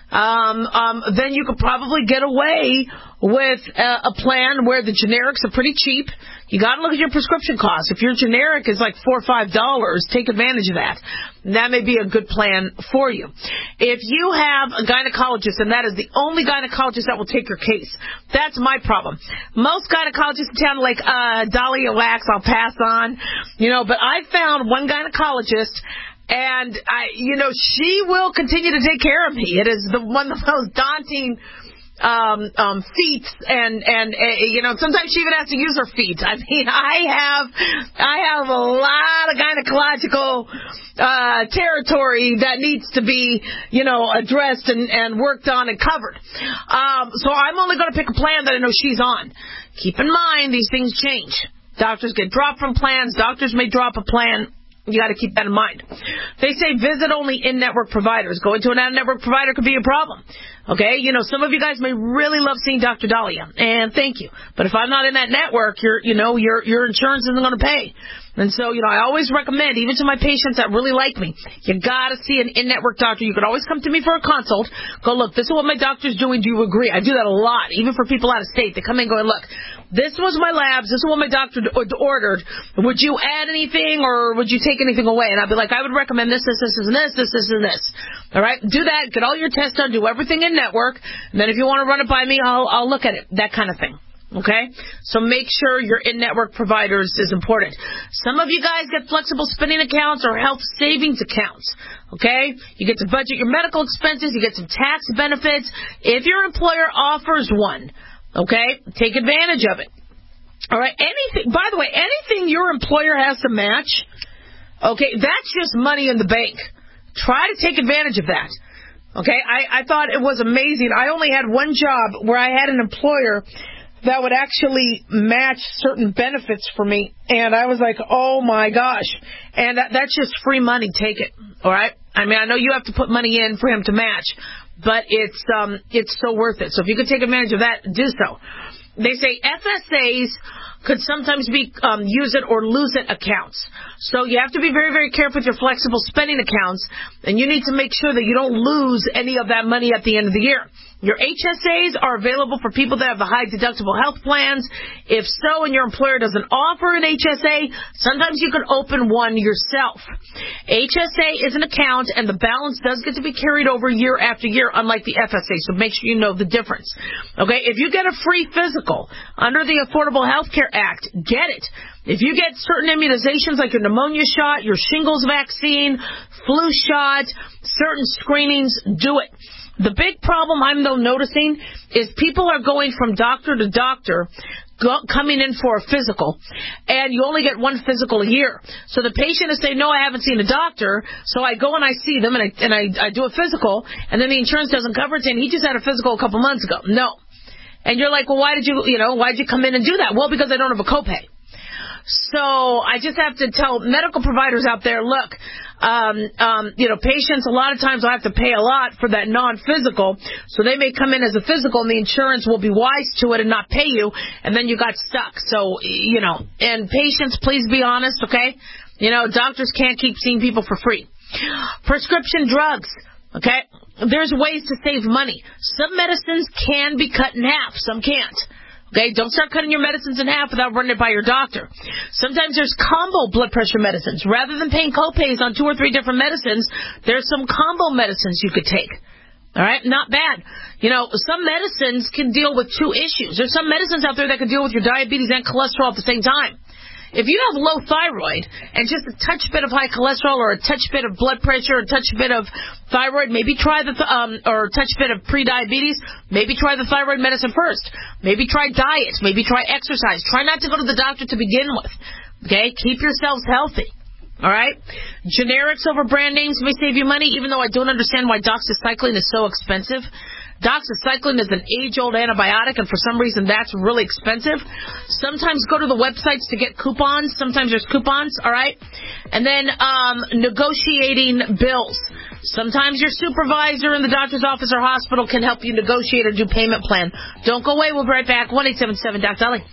Speaker 3: Um, um, then you could probably get away with a, a plan where the generics are pretty cheap. You got to look at your prescription costs. If your generic is like four or five dollars, take advantage of that. That may be a good plan for you. If you have a gynecologist, and that is the only gynecologist that will take your case, that's my problem. Most gynecologists in town are like, uh, Dahlia Wax, I'll pass on. You know, but I found one gynecologist, and I, you know, she will continue to take care of me. It is the one of the most daunting um, um, feats, and and uh, you know, sometimes she even has to use her feet. I mean, I have I have a lot of gynecological uh, territory that needs to be, you know, addressed and, and worked on and covered. Um, so I'm only going to pick a plan that I know she's on. Keep in mind, these things change. Doctors get dropped from plans. Doctors may drop a plan. You got to keep that in mind. They say visit only in-network providers. Going to an out-of-network provider could be a problem. Okay, you know, some of you guys may really love seeing Doctor Dahlia, and thank you. But if I'm not in that network, your, you know, your your insurance isn't going to pay. And so, you know, I always recommend, even to my patients that really like me, you got to see an in-network doctor. You can always come to me for a consult. Go, look, this is what my doctor's doing. Do you agree? I do that a lot, even for people out of state. They come in going, look, this was my labs. This is what my doctor ordered. Would you add anything or would you take anything away? And I'd be like, I would recommend this, this, this, and this, this, this, and this. All right? Do that. Get all your tests done. Do everything in-network. And then if you want to run it by me, I'll, I'll look at it. That kind of thing. Okay? So make sure your in-network providers is important. Some of you guys get flexible spending accounts or health savings accounts. Okay? You get to budget your medical expenses. You get some tax benefits. If your employer offers one, okay, take advantage of it. All right? Anything, by the way, anything your employer has to match, okay, that's just money in the bank. Try to take advantage of that. Okay? I, I thought it was amazing. I only had one job where I had an employer that would actually match certain benefits for me. And I was like, oh, my gosh. And that, that's just free money. Take it. All right? I mean, I know you have to put money in for him to match, but it's um it's so worth it. So if you could take advantage of that, do so. They say F S As could sometimes be um, use it or lose it accounts. So you have to be very, very careful with your flexible spending accounts, and you need to make sure that you don't lose any of that money at the end of the year. Your H S As are available for people that have the high deductible health plans. If so, and your employer doesn't offer an H S A, sometimes you can open one yourself. H S A is an account, and the balance does get to be carried over year after year, unlike the F S A, so make sure you know the difference. Okay, if you get a free physical under the Affordable Health Care Act, get it. If you get certain immunizations like your pneumonia shot, your shingles vaccine, flu shot, certain screenings, do it. The big problem I'm, though, noticing is people are going from doctor to doctor, go, coming in for a physical, and you only get one physical a year. So the patient is saying, no, I haven't seen a doctor, so I go and I see them, and I, and I, I do a physical, and then the insurance doesn't cover it, and he just had a physical a couple months ago. No. And you're like, well, why did you, you know, why did you come in and do that? Well, because I don't have a copay. So I just have to tell medical providers out there, look, um, um, you know, patients a lot of times will have to pay a lot for that non-physical, so they may come in as a physical, and the insurance will be wise to it and not pay you, and then you got stuck. So, you know, and patients, please be honest, okay? You know, doctors can't keep seeing people for free. Prescription drugs, okay? There's ways to save money. Some medicines can be cut in half, some can't. Okay, don't start cutting your medicines in half without running it by your doctor. Sometimes there's combo blood pressure medicines. Rather than paying copays on two or three different medicines, there's some combo medicines you could take. All right, not bad. You know, some medicines can deal with two issues. There's some medicines out there that can deal with your diabetes and cholesterol at the same time. If you have low thyroid and just a touch bit of high cholesterol or a touch bit of blood pressure or a touch bit of thyroid, maybe try the, th- um, or a touch bit of pre-diabetes, maybe try the thyroid medicine first. Maybe try diet. Maybe try exercise. Try not to go to the doctor to begin with. Okay? Keep yourselves healthy. All right? Generics over brand names may save you money, even though I don't understand why doxycycline is so expensive. Doxycycline is an age-old antibiotic, and for some reason that's really expensive. Sometimes go to the websites to get coupons. Sometimes there's coupons, all right? And then um, negotiating bills. Sometimes your supervisor in the doctor's office or hospital can help you negotiate or do payment plan. Don't go away. We'll be right back. one eight seven seven Doc Dolly.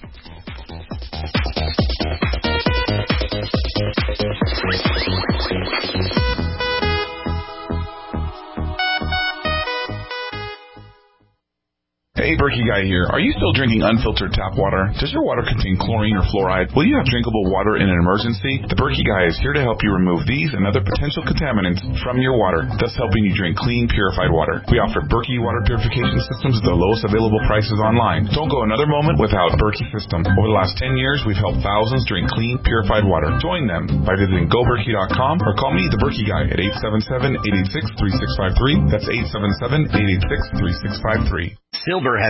Speaker 17: Hey, Berkey Guy here. Are you still drinking unfiltered tap water? Does your water contain chlorine or fluoride? Will you have drinkable water in an emergency? The Berkey Guy is here to help you remove these and other potential contaminants from your water, thus helping you drink clean, purified water. We offer Berkey water purification systems at the lowest available prices online. Don't go another moment without a Berkey system. Over the last ten years, we've helped thousands drink clean, purified water. Join them by visiting go berkey dot com or call me, the Berkey Guy, at eight seven seven, eight eight six, three six five three. That's eight seven seven, eight eight six, three six five three.
Speaker 18: Silver has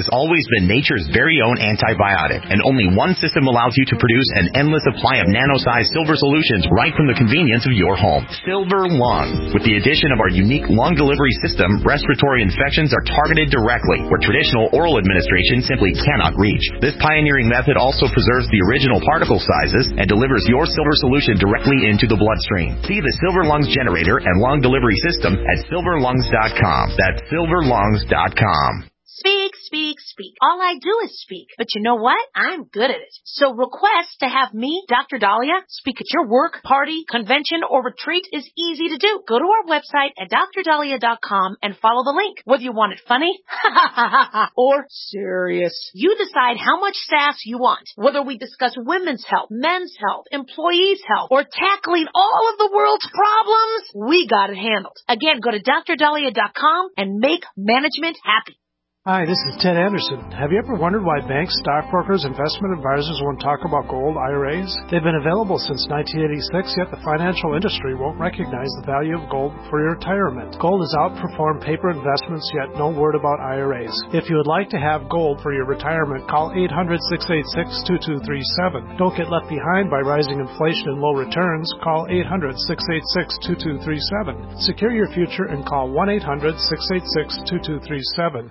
Speaker 18: has always been nature's very own antibiotic, and only one system allows you to produce an endless supply of nano-sized silver solutions right from the convenience of your home. Silver Lungs. With the addition of our unique lung delivery system, respiratory infections are targeted directly, where traditional oral administration simply cannot reach. This pioneering method also preserves the original particle sizes and delivers your silver solution directly into the bloodstream. See the Silver Lungs generator and lung delivery system at silver lungs dot com. That's silver lungs dot com.
Speaker 5: Speak, speak, speak. All I do is speak. But you know what? I'm good at it. So request to have me, Doctor Dahlia, speak at your work, party, convention, or retreat is easy to do. Go to our website at dr dahlia dot com and follow the link. Whether you want it funny, or serious, you decide how much sass you want. Whether we discuss women's health, men's health, employees' health, or tackling all of the world's problems, we got it handled. Again, go to dr dahlia dot com and make management happy.
Speaker 6: Hi, this is Ted Anderson. Have you ever wondered why banks, stockbrokers, investment advisors won't talk about gold I R As? They've been available since nineteen eighty-six, yet the financial industry won't recognize the value of gold for your retirement. Gold has outperformed paper investments, yet no word about I R As. If you would like to have gold for your retirement, call eight hundred, six eight six, two two three seven. Don't get left behind by rising inflation and low returns. Call eight hundred, six eight six, two two three seven. Secure your future and call one eight hundred, six eight six, two two three seven.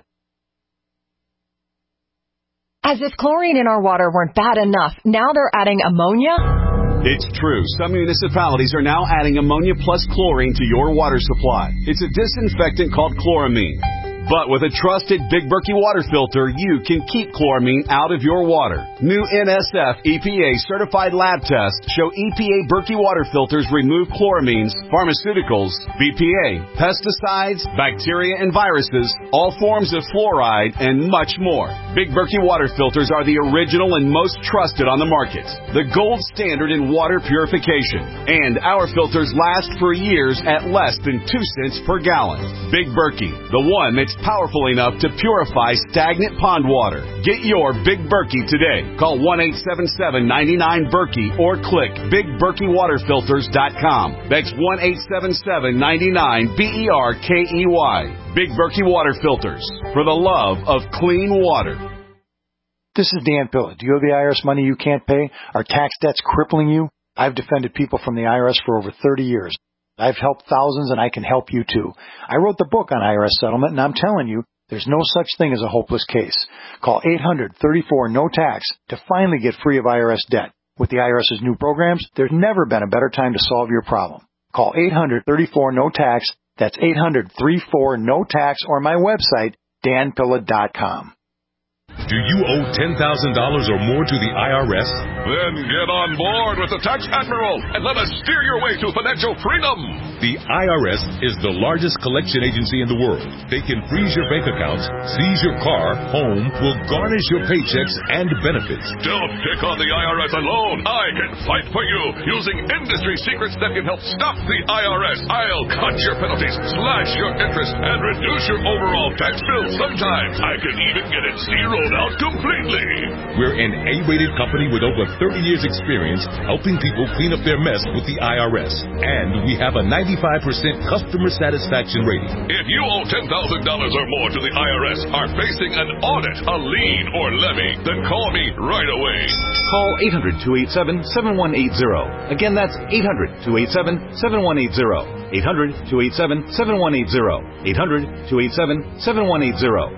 Speaker 19: As if chlorine in our water weren't bad enough, now they're adding ammonia?
Speaker 20: It's true. Some municipalities are now adding ammonia plus chlorine to your water supply. It's a disinfectant called chloramine. But with a trusted Big Berkey water filter, you can keep chloramine out of your water. New N S F E P A certified lab tests show E P A Berkey water filters remove chloramines, pharmaceuticals, B P A, pesticides, bacteria and viruses, all forms of fluoride, and much more. Big Berkey water filters are the original and most trusted on the market. The gold standard in water purification. And our filters last for years at less than two cents per gallon. Big Berkey, the one that's powerful enough to purify stagnant pond water. Get your Big Berkey today. Call one eight seven seven, nine nine, Berkey or click big berkey water filters dot com. That's one eight seven seven, nine nine, B E R K E Y. Big Berkey Water Filters. For the love of clean water.
Speaker 21: This is Dan Pilla. Do you have the I R S money you can't pay? Are tax debts crippling you? I've defended people from the I R S for over thirty years. I've helped thousands, and I can help you, too. I wrote the book on I R S settlement, and I'm telling you, there's no such thing as a hopeless case. Call eight hundred, thirty-four, no tax to finally get free of I R S debt. With the IRS's new programs, there's never been a better time to solve your problem. Call eight hundred, thirty-four, no tax. That's eight hundred, thirty-four, no tax, or my website, dan pilla dot com.
Speaker 11: Do you owe ten thousand dollars or more to the I R S?
Speaker 12: Then get on board with the Tax Admiral and let us steer your way to financial freedom.
Speaker 11: The I R S is the largest collection agency in the world. They can freeze your bank accounts, seize your car, home, will garnish your paychecks and benefits.
Speaker 12: Don't take on the I R S alone. I can fight for you using industry secrets that can help stop the I R S. I'll cut your penalties, slash your interest, and reduce your overall tax bill. Sometimes I can even get it zeroed out completely.
Speaker 11: We're an A-rated company with over thirty years experience helping people clean up their mess with the I R S. And we have a ninety-five percent customer satisfaction rating.
Speaker 12: If you owe ten thousand dollars or more to the I R S, are facing an audit, a lien, or levy, then call me right away.
Speaker 16: Call eight hundred, two eight seven, seven one eight zero. Again, that's eight hundred, two eight seven, seven one eight zero. eight hundred, two eight seven, seven one eight zero. eight hundred, two eight seven, seven one eight zero.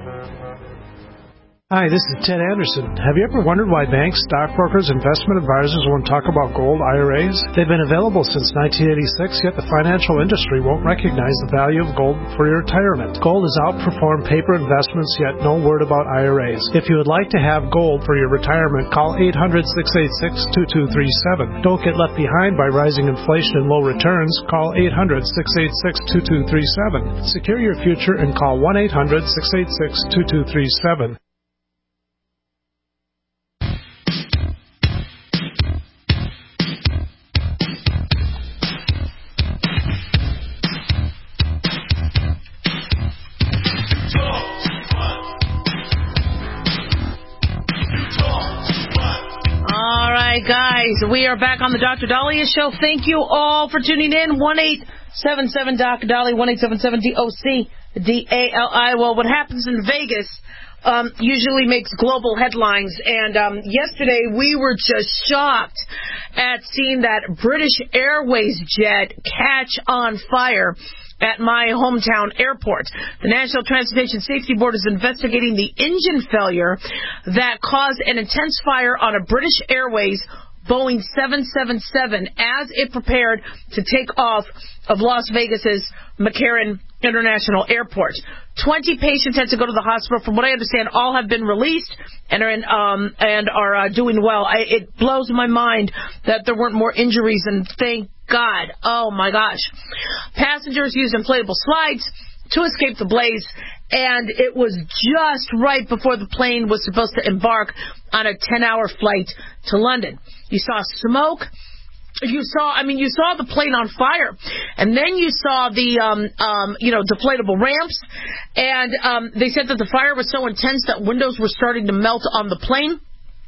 Speaker 6: Hi, this is Ted Anderson. Have you ever wondered why banks, stockbrokers, investment advisors won't talk about gold I R As? They've been available since nineteen eighty-six, yet the financial industry won't recognize the value of gold for your retirement. Gold has outperformed paper investments, yet no word about I R As. If you would like to have gold for your retirement, call eight hundred, six eight six, two two three seven. Don't get left behind by rising inflation and low returns. Call eight hundred, six eight six, two two three seven. Secure your future and call one eight hundred, six eight six, two two three seven.
Speaker 3: Guys, we are back on the Doctor Dahlia Show. Thank you all for tuning in. one eight seven seven, D O C, Dahlia, one eight seven seven, D O C, D A L I. Well, what happens in Vegas um, usually makes global headlines. And um, yesterday we were just shocked at seeing that British Airways jet catch on fire at my hometown airport. The National Transportation Safety Board is investigating the engine failure that caused an intense fire on a British Airways Boeing seven seven seven as it prepared to take off of Las Vegas's McCarran International Airport. Twenty patients had to go to the hospital. From what I understand, all have been released and are in, um, and are uh, doing well. I, it blows my mind that there weren't more injuries, and thank God. Oh my gosh. Passengers used inflatable slides to escape the blaze, and it was just right before the plane was supposed to embark on a ten-hour flight to London. You saw smoke. You saw, I mean, you saw the plane on fire, and then you saw the, um, um, you know, deflatable ramps, and um, they said that the fire was so intense that windows were starting to melt on the plane.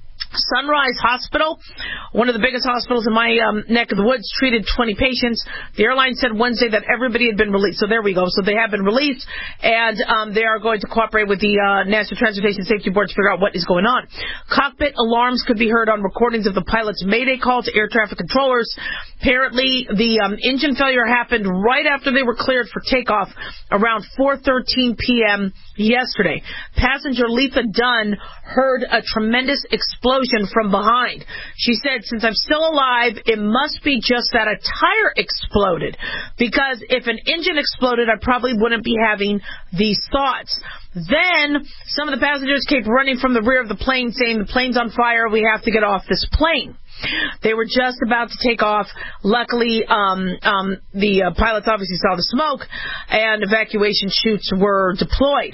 Speaker 3: Sunrise Hospital, one of the biggest hospitals in my um, neck of the woods, treated twenty patients. The airline said Wednesday that everybody had been released. So there we go. So they have been released, and um, they are going to cooperate with the uh, National Transportation Safety Board to figure out what is going on. Cockpit alarms could be heard on recordings of the pilot's mayday call to air traffic controllers. Apparently, the um, engine failure happened right after they were cleared for takeoff around four thirteen p.m. yesterday. Passenger Letha Dunn heard a tremendous explosion from behind. She said, since I'm still alive, it must be just that a tire exploded. Because if an engine exploded, I probably wouldn't be having these thoughts. Then some of the passengers came running from the rear of the plane saying, the plane's on fire, we have to get off this plane. They were just about to take off. Luckily, um, um, the uh, pilots obviously saw the smoke, and evacuation chutes were deployed.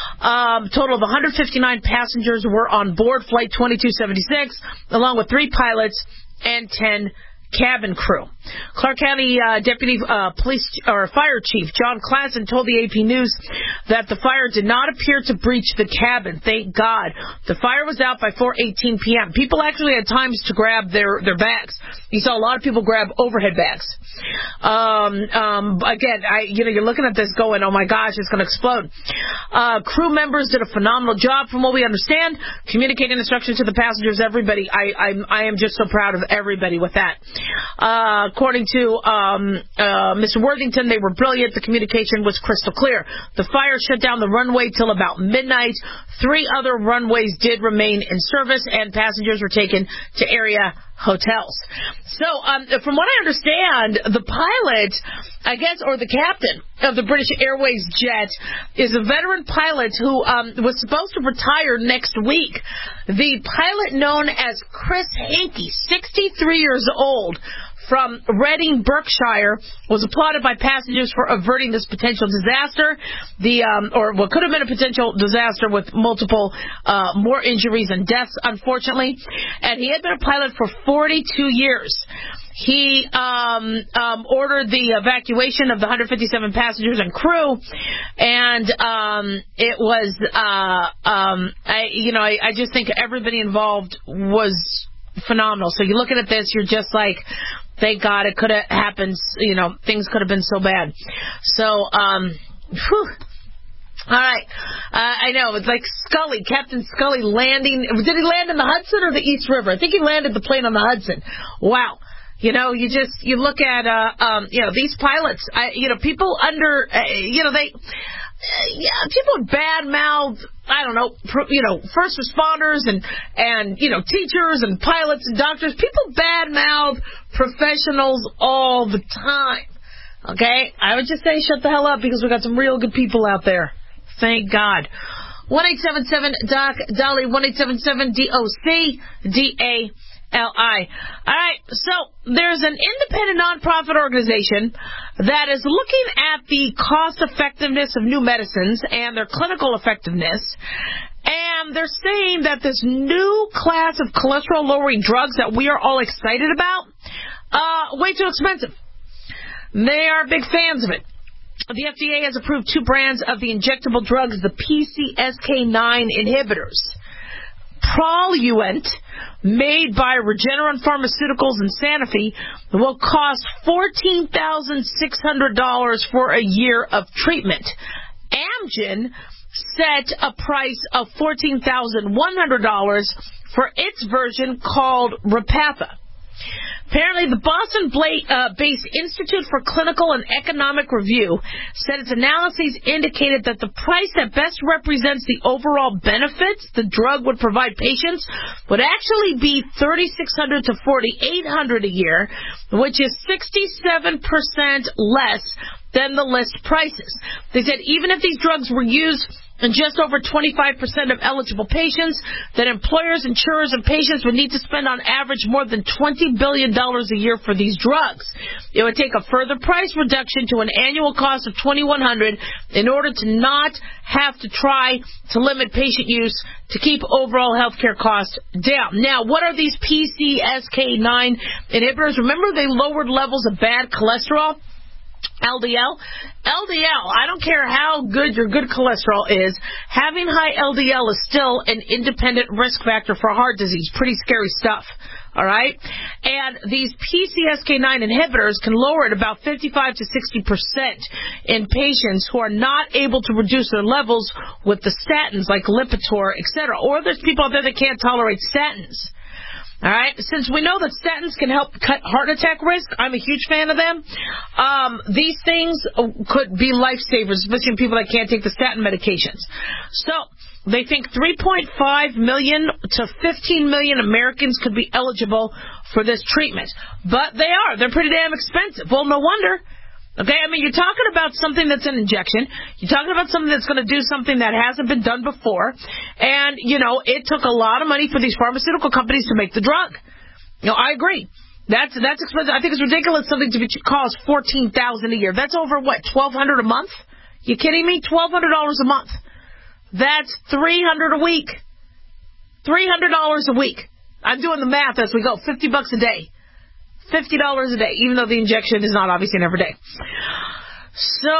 Speaker 3: Um, total of one hundred fifty-nine passengers were on board Flight twenty-two seventy-six, along with three pilots and ten cabin crew. Clark County uh, Deputy uh, Police or Fire Chief John Klassen told the A P News that the fire did not appear to breach the cabin. Thank God. The fire was out by four eighteen p.m. People actually had times to grab their, their bags. You saw a lot of people grab overhead bags. Um, um, again, I, you know, you're looking at this going, oh my gosh, it's going to explode. Uh, crew members did a phenomenal job from what we understand, communicating instructions to the passengers, everybody. I, I, I am just so proud of everybody with that. Uh, according to um, uh, Mister Worthington, they were brilliant. The communication was crystal clear. The fire shut down the runway till about midnight. Three other runways did remain in service, and passengers were taken to area hotels. So, um, from what I understand, the pilot, I guess, or the captain of the British Airways jet is a veteran pilot who um, was supposed to retire next week. The pilot known as Chris Hankey, sixty-three years old, from Reading, Berkshire, was applauded by passengers for averting this potential disaster, the um, or what could have been a potential disaster with multiple uh, more injuries and deaths, unfortunately. And he had been a pilot for forty-two years. He um, um, ordered the evacuation of the one hundred fifty-seven passengers and crew, and um, it was, uh, um, I, you know, I, I just think everybody involved was phenomenal. So you're looking at this, you're just like, thank God it could have happened, you know, things could have been so bad. So, um, whew. All right. Uh, I know, it's like Scully, Captain Scully landing. Did he land in the Hudson or the East River? I think he landed the plane on the Hudson. Wow. You know, you just, you look at, uh, um, you know, these pilots, I, you know, people under, uh, you know, they, uh, yeah, people bad mouth, I don't know, pro, you know, first responders and, and, you know, teachers and pilots and doctors. People bad mouth professionals all the time. Okay? I would just say shut the hell up because we got some real good people out there. Thank God. one eight seven seven D O C Dolly, one eight seven seven D O C D A L I. All right, so there's an independent nonprofit organization that is looking at the cost effectiveness of new medicines and their clinical effectiveness, and they're saying that this new class of cholesterol-lowering drugs that we are all excited about, uh, way too expensive. They are big fans of it. The F D A has approved two brands of the injectable drugs, the P C S K nine inhibitors. Proluent, made by Regeneron Pharmaceuticals and Sanofi, will cost fourteen thousand six hundred dollars for a year of treatment. Amgen set a price of fourteen thousand one hundred dollars for its version called Repatha. Apparently, the Boston-based Institute for Clinical and Economic Review said its analyses indicated that the price that best represents the overall benefits the drug would provide patients would actually be thirty-six hundred dollars to forty-eight hundred dollars a year, which is sixty-seven percent less than the list prices. They said even if these drugs were used in just over twenty-five percent of eligible patients, that employers, insurers, and patients would need to spend on average more than twenty billion dollars a year for these drugs. It would take a further price reduction to an annual cost of twenty-one hundred dollars in order to not have to try to limit patient use to keep overall healthcare costs down. Now, what are these P C S K nine inhibitors? Remember, they lowered levels of bad cholesterol? L D L? L D L, I don't care how good your good cholesterol is, having high L D L is still an independent risk factor for heart disease. Pretty scary stuff, all right? And these P C S K nine inhibitors can lower it about fifty-five to sixty percent in patients who are not able to reduce their levels with the statins like Lipitor, et cetera. Or there's people out there that can't tolerate statins. All right, since we know that statins can help cut heart attack risk, I'm a huge fan of them. Um, these things could be lifesavers, especially in people that can't take the statin medications. So they think three point five million to fifteen million Americans could be eligible for this treatment. But they are. They're pretty damn expensive. Well, no wonder. Okay, I mean, you're talking about something that's an injection. You're talking about something that's going to do something that hasn't been done before. And, you know, it took a lot of money for these pharmaceutical companies to make the drug. You know, I agree. That's that's expensive. I think it's ridiculous something to be, cost fourteen thousand dollars a year. That's over, what, twelve hundred dollars a month? You kidding me? twelve hundred dollars a month. That's three hundred dollars a week. three hundred dollars a week. I'm doing the math as we go. fifty bucks a day. fifty dollars a day, even though the injection is not obviously an every day. So,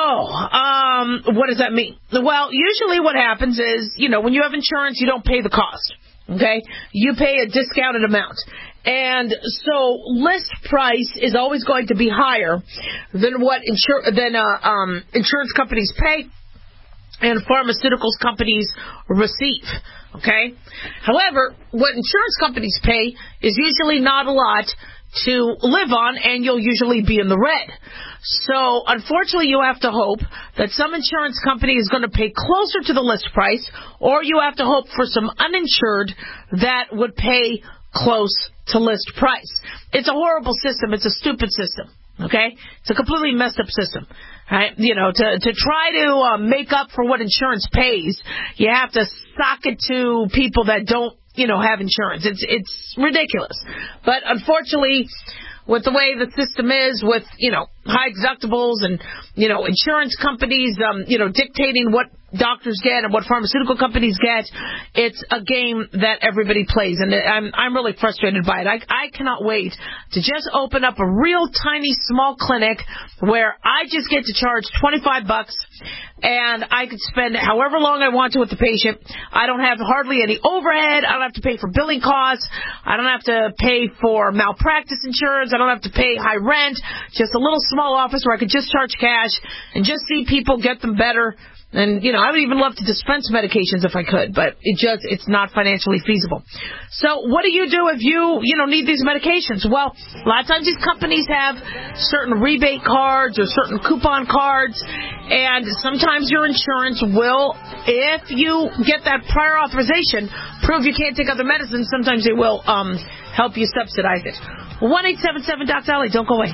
Speaker 3: um, what does that mean? Well, usually what happens is, you know, when you have insurance, you don't pay the cost, okay? You pay a discounted amount. And so list price is always going to be higher than what insur- than uh, um, insurance companies pay and pharmaceuticals companies receive. Okay? However, what insurance companies pay is usually not a lot to live on, and you'll usually be in the red. So, unfortunately, you have to hope that some insurance company is going to pay closer to the list price, or you have to hope for some uninsured that would pay close to list price. It's a horrible system. It's a stupid system. Okay? It's a completely messed up system. Right? You know, to to try to uh, make up for what insurance pays, you have to sock it to people that don't, you know, have insurance. It's it's ridiculous. But unfortunately, with the way the system is, with, you know, high deductibles and, you know, insurance companies, um, you know, dictating what doctors get and what pharmaceutical companies get, it's a game that everybody plays, and I'm I'm really frustrated by it. I I cannot wait to just open up a real tiny small clinic where I just get to charge twenty-five bucks, and I could spend however long I want to with the patient. I don't have hardly any overhead. I don't have to pay for billing costs. I don't have to pay for malpractice insurance. I don't have to pay high rent. Just a little small office where I could just charge cash and just see people, get them better. And, you know, I would even love to dispense medications if I could, but it just, it's not financially feasible. So what do you do if you, you know, need these medications? Well, a lot of times these companies have certain rebate cards or certain coupon cards, and sometimes your insurance will, if you get that prior authorization, prove you can't take other medicines, sometimes they will um, help you subsidize it. one eight seven seven Doc Dolly, don't go away.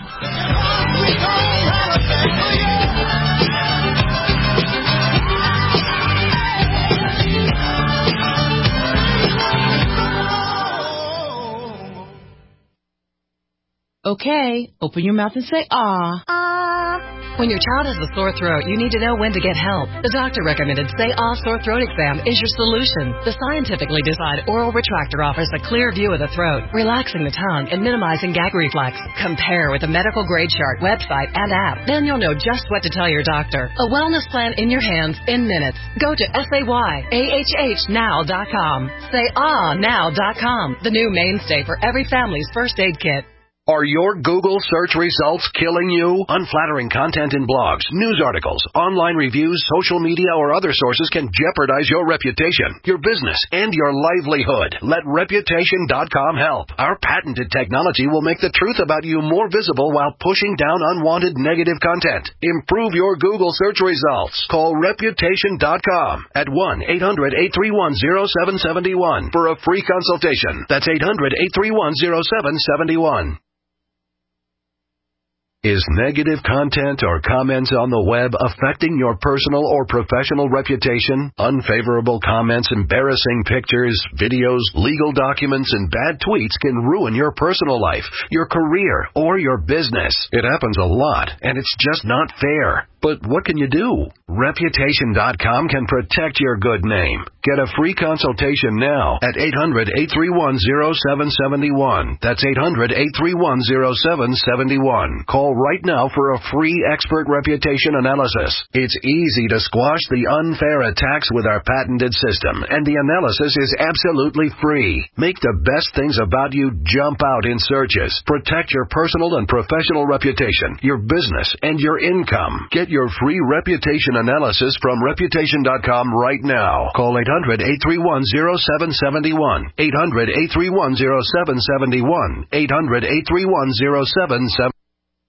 Speaker 7: Okay, open your mouth and say, ah. Ah. When your child has a sore throat, you need to know when to get help. The doctor recommended Say Ah Sore Throat Exam is your solution. The scientifically designed oral retractor offers a clear view of the throat, relaxing the tongue and minimizing gag reflex. Compare with the medical grade chart, website, and app. Then you'll know just what to tell your doctor. A wellness plan in your hands in minutes. Go to say ah now dot com. say ah now dot com, the new mainstay for every family's first aid kit.
Speaker 10: Are your Google search results killing you? Unflattering content in blogs, news articles, online reviews, social media, or other sources can jeopardize your reputation, your business, and your livelihood. Let Reputation dot com help. Our patented technology will make the truth about you more visible while pushing down unwanted negative content. Improve your Google search results. Call Reputation dot com at one eight hundred eight three one zero seven seven one for a free consultation. That's eight hundred eight three one zero seven seven one. Is negative content or comments on the web affecting your personal or professional reputation? Unfavorable comments, embarrassing pictures, videos, legal documents, and bad tweets can ruin your personal life, your career, or your business. It happens a lot, and it's just not fair. But what can you do? Reputation dot com can protect your good name. Get a free consultation now at eight hundred eight three one zero seven seven one. That's eight hundred eight three one zero seven seven one. Call right now for a free expert reputation analysis. It's easy to squash the unfair attacks with our patented system, and the analysis is absolutely free. Make the best things about you jump out in searches. Protect your personal and professional reputation, your business, and your income. Get your free reputation analysis from Reputation dot com right now. Call eight hundred eight three one zero seven seven one. eight hundred eight three one zero seven seven one. eight hundred eight three one zero seven seven one.